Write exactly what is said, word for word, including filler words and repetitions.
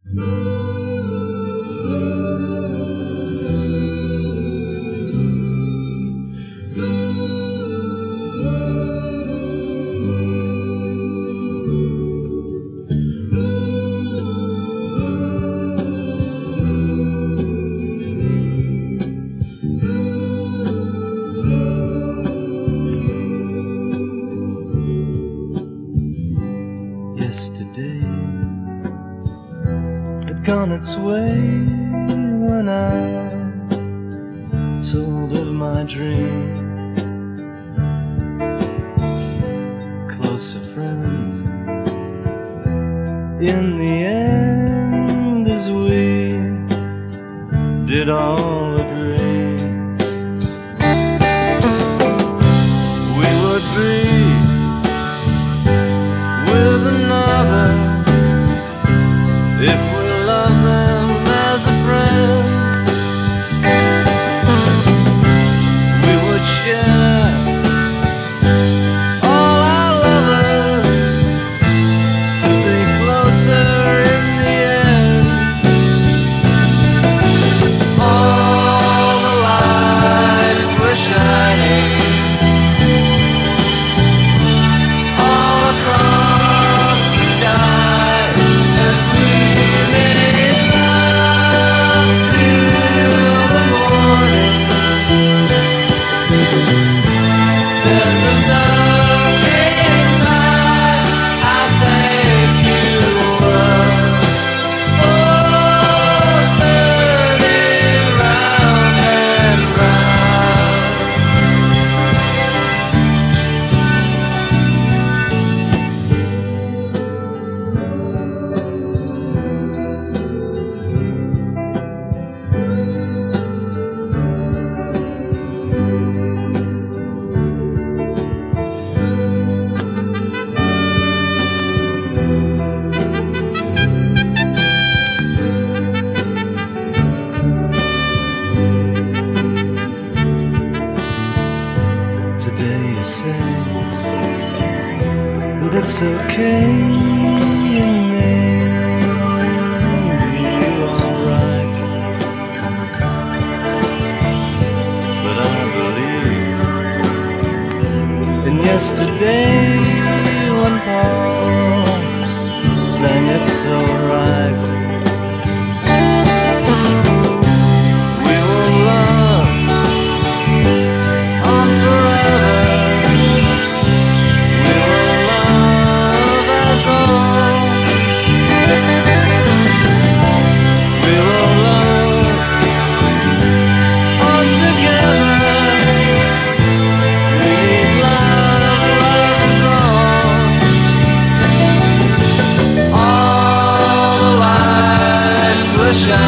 Yesterday had gone its way when I told of my dream. Closer friends in the end, as we did all agree, we would be with another if we love them as a friend. We would share all our lovers to be closer in the end. All the lights were shining all across the sky as we made love till the morning. Then the sun came by. I thank you were, oh, turning round and round. Today you say that it's okay and maybe you are right, but I believe in yesterday when Paul sang it so right. We will love on forever. We will love as old. We will love on together. We need love, love is all. All the lights were shining